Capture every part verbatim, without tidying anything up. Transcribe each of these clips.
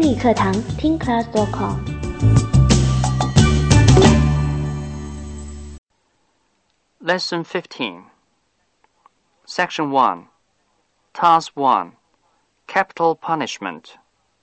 英语课堂听 class dot com。 Lesson fifteen. Section one. Task one. Capital punishment.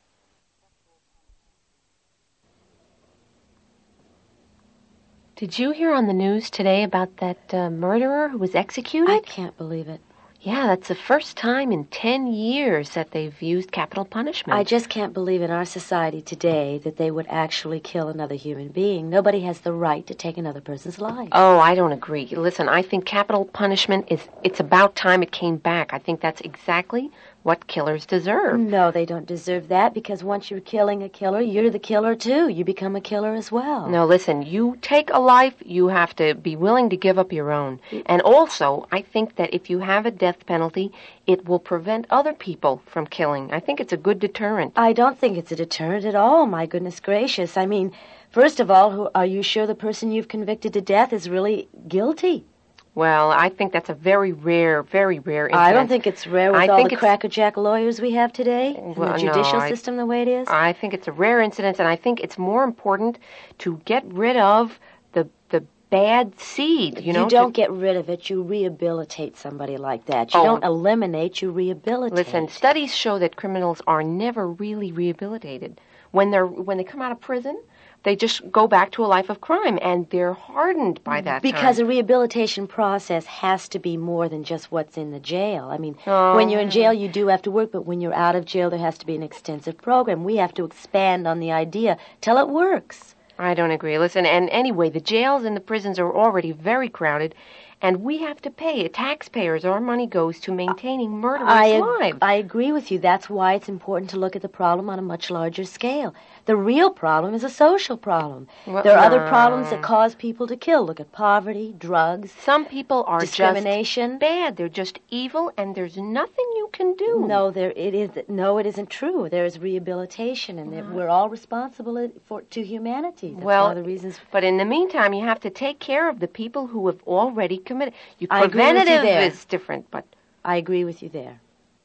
Did you hear on the news today about that uh, murderer who was executed? I can't believe it. Yeah, that's the first time in ten years that they've used capital punishment. I just can't believe in our society today that they would actually kill another human being. Nobody has the right to take another person's life. Oh, I don't agree. Listen, I think capital punishment is, it's about time it came back. I think that's exactly what killers deserve. No, they don't deserve that, because once you're killing a killer, you're the killer too. You become a killer as well. No, listen, you take a life, you have to be willing to give up your own. And also, I think that if you have a death penalty, it will prevent other people from killing. I think it's a good deterrent. I don't think it's a deterrent at all, my goodness gracious. I mean, first of all, who, are you sure the person you've convicted to death is really guilty? Well, I think that's a very rare, very rare incident. I don't think it's rare with I all think the it's... crackerjack lawyers we have today and well, the judicial no, I... system the way it is. I think it's a rare incident, and I think it's more important to get rid of the the bad seed, you know? You don't to... get rid of it. You rehabilitate somebody like that. You oh. don't eliminate, you rehabilitate. Listen, studies show that criminals are never really rehabilitated. When they're when they come out of prison, they just go back to a life of crime, and they're hardened by that Because time. a rehabilitation process has to be more than just what's in the jail. I mean, oh. when you're in jail, you do have to work, but when you're out of jail, there has to be an extensive program. We have to expand on the idea till it works. I don't agree. Listen, and anyway, the jails and the prisons are already very crowded, and we have to pay. Taxpayers, our money goes to maintaining murderers' I, lives. I agree with you. That's why it's important to look at the problem on a much larger scale. The real problem is a social problem. Well, there are no. other problems that cause people to kill. Look at poverty, drugs, Some people are discrimination. just bad. They're just evil, and there's nothing you can do. No, there it is. No, it isn't true. There is rehabilitation, and mm. we're all responsible for to humanity. That's well, one of the reasons. But in the meantime, you have to take care of the people who have already committed. You, I agree with you preventative there. is different, but I agree with you there.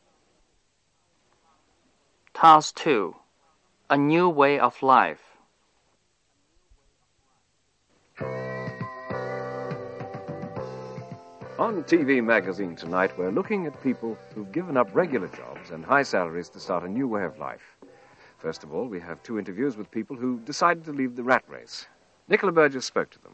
Task two. A new way of life. On T V Magazine tonight, we're looking at people who've given up regular jobs and high salaries to start a new way of life. First of all, we have two interviews with people who decided to leave the rat race. Nicola Burgess spoke to them.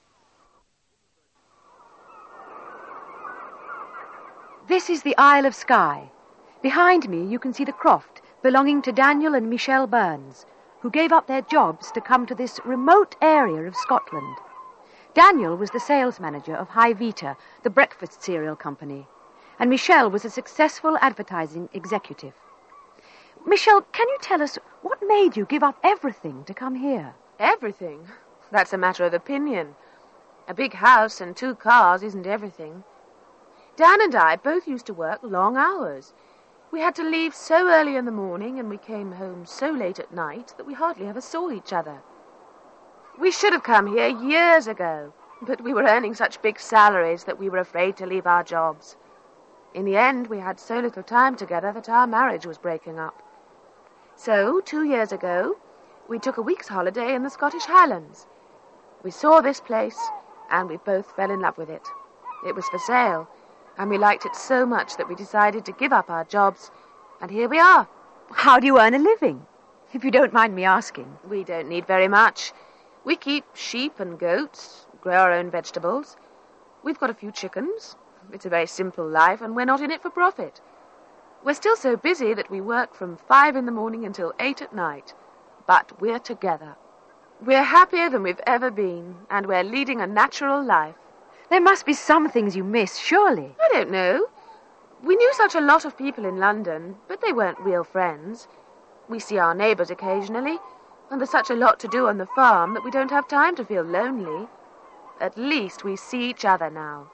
This is the Isle of Skye. Behind me, you can see the croft belonging to Daniel and Michelle Burns, who gave up their jobs to come to this remote area of Scotland. Daniel was the sales manager of High Vita, the breakfast cereal company, and Michelle was a successful advertising executive. Michelle, can you tell us what made you give up everything to come here? Everything? That's a matter of opinion. A big house and two cars isn't everything. Dan and I both used to work long hours. We had to leave so early in the morning, and we came home so late at night that we hardly ever saw each other. We should have come here years ago, but we were earning such big salaries that we were afraid to leave our jobs. In the end, we had so little time together that our marriage was breaking up. So, two years ago, we took a week's holiday in the Scottish Highlands. We saw this place, and we both fell in love with it. It was for sale, and we liked it so much that we decided to give up our jobs, and here we are. How do you earn a living, if you don't mind me asking? We don't need very much. We keep sheep and goats, grow our own vegetables. We've got a few chickens. It's a very simple life, and we're not in it for profit. We're still so busy that we work from five in the morning until eight at night. But we're together. We're happier than we've ever been, and we're leading a natural life. There must be some things you miss, surely. I don't know. We knew such a lot of people in London, but they weren't real friends. We see our neighbours occasionally, and there's such a lot to do on the farm that we don't have time to feel lonely. At least we see each other now.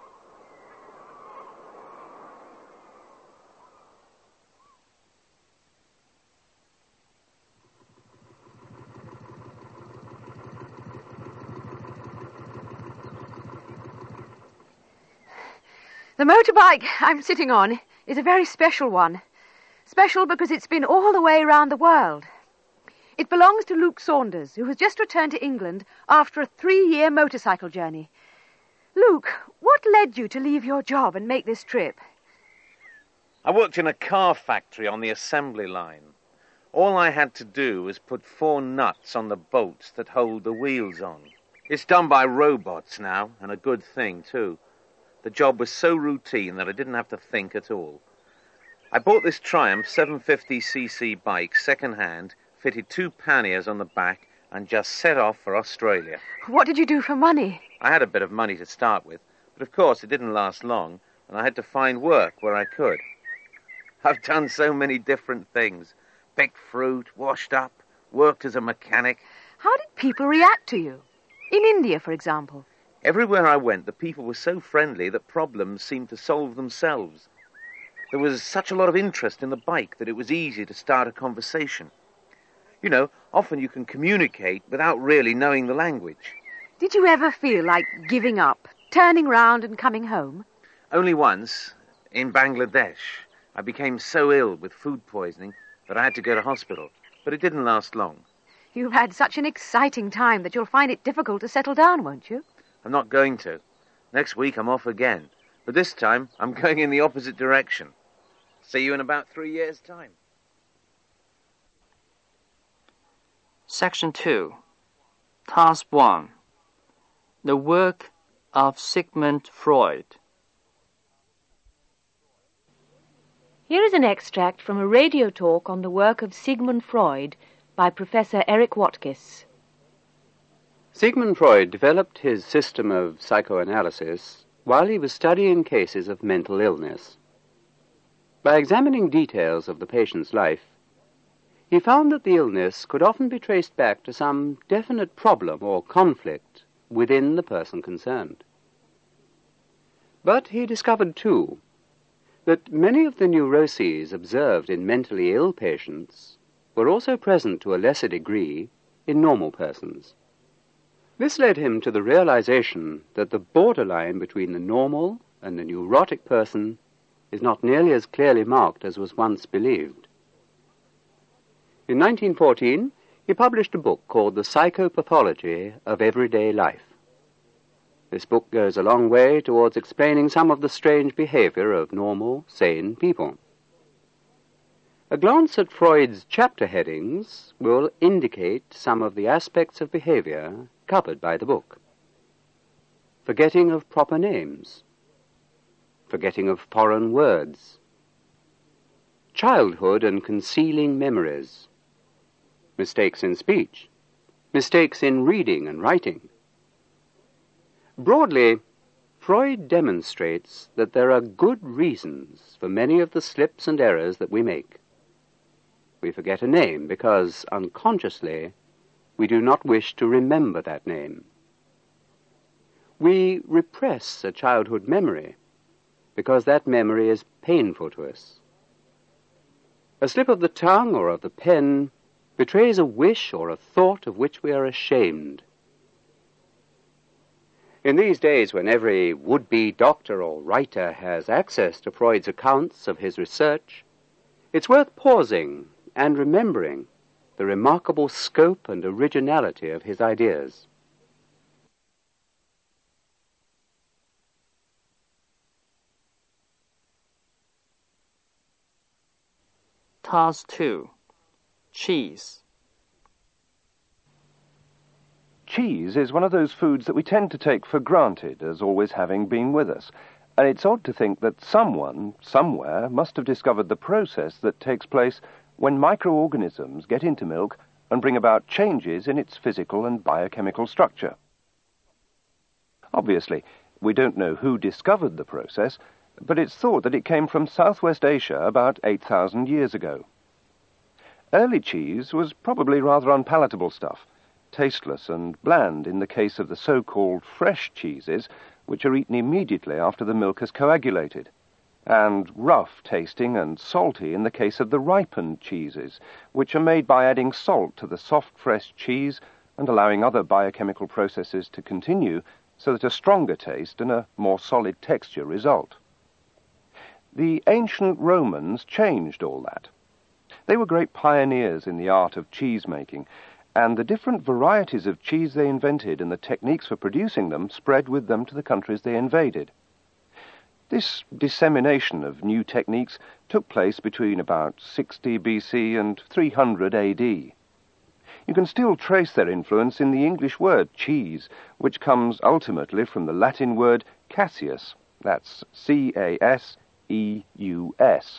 The motorbike I'm sitting on is a very special one. Special because it's been all the way around the world. It belongs to Luke Saunders, who has just returned to England after a three-year motorcycle journey. Luke, what led you to leave your job and make this trip? I worked in a car factory on the assembly line. All I had to do was put four nuts on the bolts that hold the wheels on. It's done by robots now, and a good thing, too. The job was so routine that I didn't have to think at all. I bought this Triumph seven fifty c c bike second-hand, fitted two panniers on the back, and just set off for Australia. What did you do for money? I had a bit of money to start with, but of course it didn't last long, and I had to find work where I could. I've done so many different things. Picked fruit, washed up, worked as a mechanic. How did people react to you? In India, for example. Everywhere I went, the people were so friendly that problems seemed to solve themselves. There was such a lot of interest in the bike that it was easy to start a conversation. You know, often you can communicate without really knowing the language. Did you ever feel like giving up, turning round and coming home? Only once, in Bangladesh. I became so ill with food poisoning that I had to go to hospital, but it didn't last long. You've had such an exciting time that you'll find it difficult to settle down, won't you? I'm not going to. Next week I'm off again, but this time I'm going in the opposite direction. See you in about three years' time. Section two. Task one. The work of Sigmund Freud. Here is an extract from a radio talk on the work of Sigmund Freud by Professor Eric Watkis. Sigmund Freud developed his system of psychoanalysis while he was studying cases of mental illness. By examining details of the patient's life, he found that the illness could often be traced back to some definite problem or conflict within the person concerned. But he discovered, too, that many of the neuroses observed in mentally ill patients were also present to a lesser degree in normal persons. This led him to the realization that the borderline between the normal and the neurotic person is not nearly as clearly marked as was once believed. In nineteen fourteen, he published a book called The Psychopathology of Everyday Life. This book goes a long way towards explaining some of the strange behavior of normal, sane people. A glance at Freud's chapter headings will indicate some of the aspects of behavior covered by the book. Forgetting of proper names. Forgetting of foreign words. Childhood and concealing memories. Mistakes in speech. Mistakes in reading and writing. Broadly, Freud demonstrates that there are good reasons for many of the slips and errors that we make. We forget a name because, unconsciously, we do not wish to remember that name. We repress a childhood memory because that memory is painful to us. A slip of the tongue or of the pen betrays a wish or a thought of which we are ashamed. In these days, when every would-be doctor or writer has access to Freud's accounts of his research, it's worth pausing and remembering the remarkable scope and originality of his ideas. Task two. Cheese. Cheese is one of those foods that we tend to take for granted as always having been with us. And it's odd to think that someone, somewhere, must have discovered the process that takes place when microorganisms get into milk and bring about changes in its physical and biochemical structure. Obviously, we don't know who discovered the process, but it's thought that it came from Southwest Asia about eight thousand years ago. Early cheese was probably rather unpalatable stuff, tasteless and bland in the case of the so-called fresh cheeses, which are eaten immediately after the milk has coagulated, and rough-tasting and salty in the case of the ripened cheeses, which are made by adding salt to the soft, fresh cheese and allowing other biochemical processes to continue so that a stronger taste and a more solid texture result. The ancient Romans changed all that. They were great pioneers in the art of cheese making, and the different varieties of cheese they invented and the techniques for producing them spread with them to the countries they invaded. This dissemination of new techniques took place between about sixty B C and three hundred A D. You can still trace their influence in the English word cheese, which comes ultimately from the Latin word caseus. That's C A S E U S.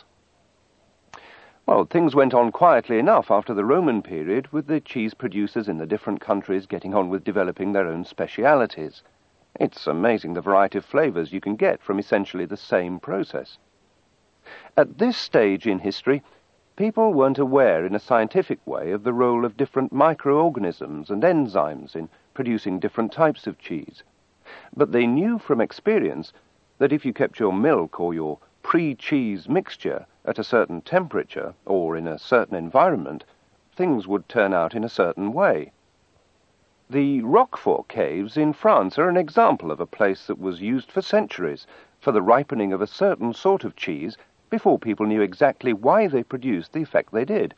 Well, things went on quietly enough after the Roman period, with the cheese producers in the different countries getting on with developing their own specialities. It's amazing the variety of flavours you can get from essentially the same process. At this stage in history, people weren't aware in a scientific way of the role of different microorganisms and enzymes in producing different types of cheese. But they knew from experience that if you kept your milk or your pre-cheese mixture at a certain temperature or in a certain environment, things would turn out in a certain way. The Roquefort caves in France are an example of a place that was used for centuries for the ripening of a certain sort of cheese before people knew exactly why they produced the effect they did.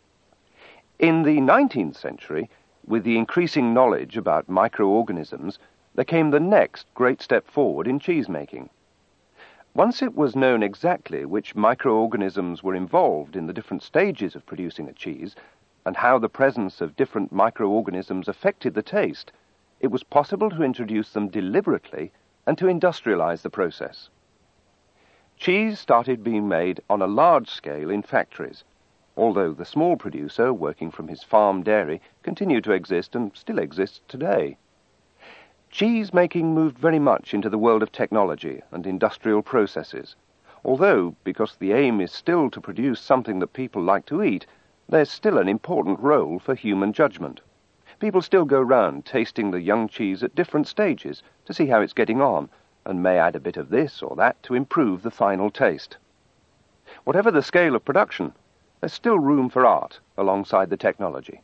In the nineteenth century, with the increasing knowledge about microorganisms, there came the next great step forward in cheese-making. Once it was known exactly which microorganisms were involved in the different stages of producing a cheese, and how the presence of different microorganisms affected the taste, it was possible to introduce them deliberately and to industrialize the process. Cheese started being made on a large scale in factories, although the small producer working from his farm dairy continued to exist and still exists today. Cheese making moved very much into the world of technology and industrial processes, although, because the aim is still to produce something that people like to eat, there's still an important role for human judgment. People still go round tasting the young cheese at different stages to see how it's getting on, and may add a bit of this or that to improve the final taste. Whatever the scale of production, there's still room for art alongside the technology.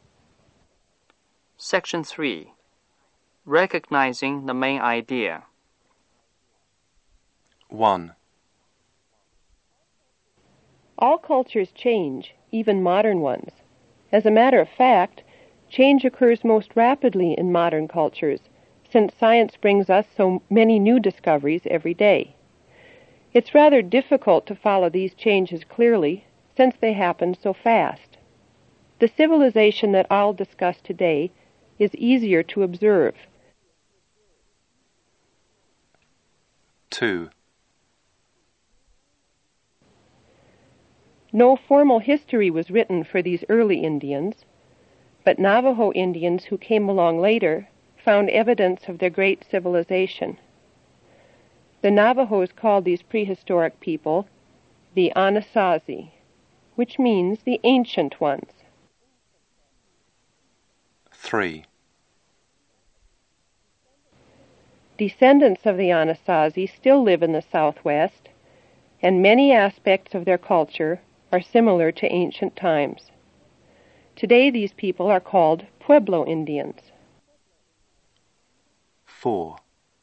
Section three. Recognizing the main idea. one. All cultures change, even modern ones. As a matter of fact, change occurs most rapidly in modern cultures, since science brings us so many new discoveries every day. It's rather difficult to follow these changes clearly, since they happen so fast. The civilization that I'll discuss today is easier to observe. two. No formal history was written for these early Indians, but Navajo Indians who came along later found evidence of their great civilization. The Navajos called these prehistoric people the Anasazi, which means the ancient ones. three. Descendants of the Anasazi still live in the Southwest, and many aspects of their culture are similar to ancient times. Today these people are called Pueblo Indians. four.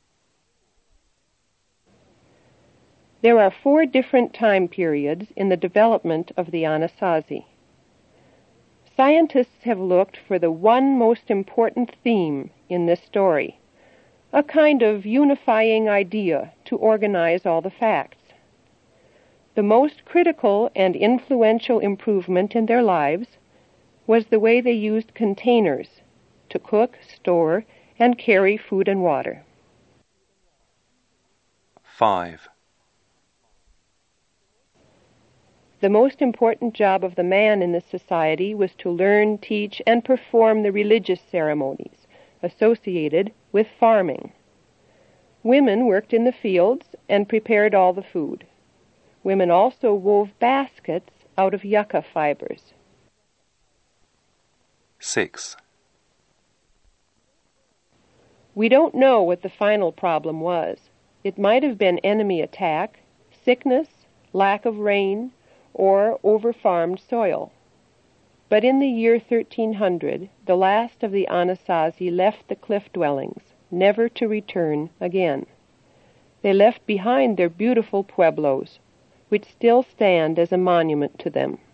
There are four different time periods in the development of the Anasazi. Scientists have looked for the one most important theme in this story, a kind of unifying idea to organize all the facts. The most critical and influential improvement in their lives was the way they used containers to cook, store, and carry food and water. five. The most important job of the man in this society was to learn, teach, and perform the religious ceremonies associated with farming. Women worked in the fields and prepared all the food. Women also wove baskets out of yucca fibers. six. We don't know what the final problem was. It might have been enemy attack, sickness, lack of rain, or over-farmed soil. But in the year thirteen hundred, the last of the Anasazi left the cliff dwellings, never to return again. They left behind their beautiful pueblos, which still stand as a monument to them.